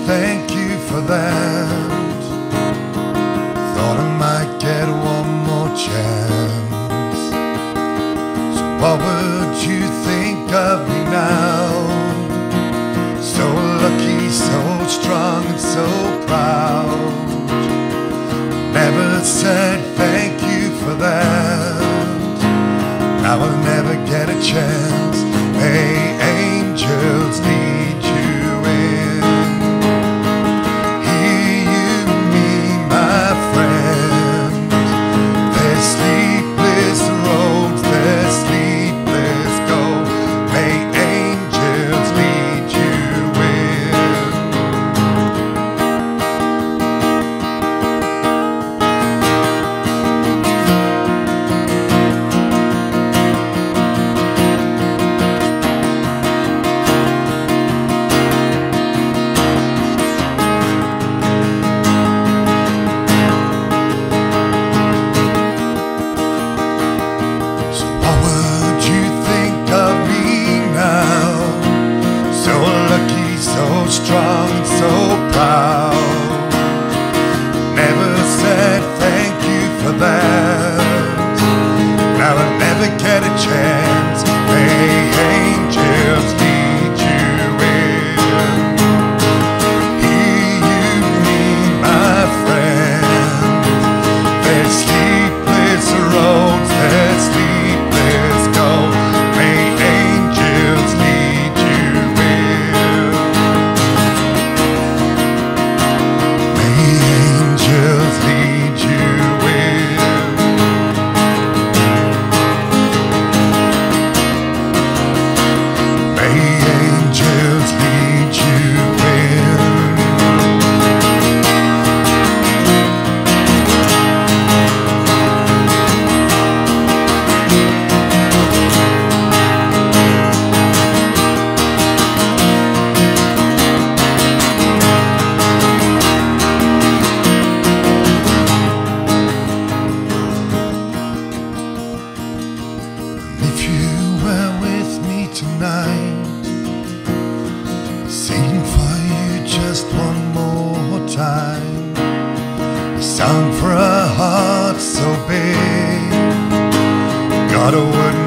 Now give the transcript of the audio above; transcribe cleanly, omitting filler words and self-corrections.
thank you for that. Thought I might get one more chance. So what would you think of me now? So lucky, so strong and so proud. Never said thank you for that. Now I'll never get a chance. May angels lead you in. Hear you, me, my friend. There's sleepless roads, there's sleepless go. May angels lead you in. So strong and so proud. Never said thank you for that. Now I'll never get a chance. May angels lead you in. Hear you, me, my friend. There's sleepless roads, there's sleepless go. May angels lead you in. Angels lead you in. May angels lead you in. If you were with me tonight, singing for you just one more time, a song for a heart so big, God, I wouldn't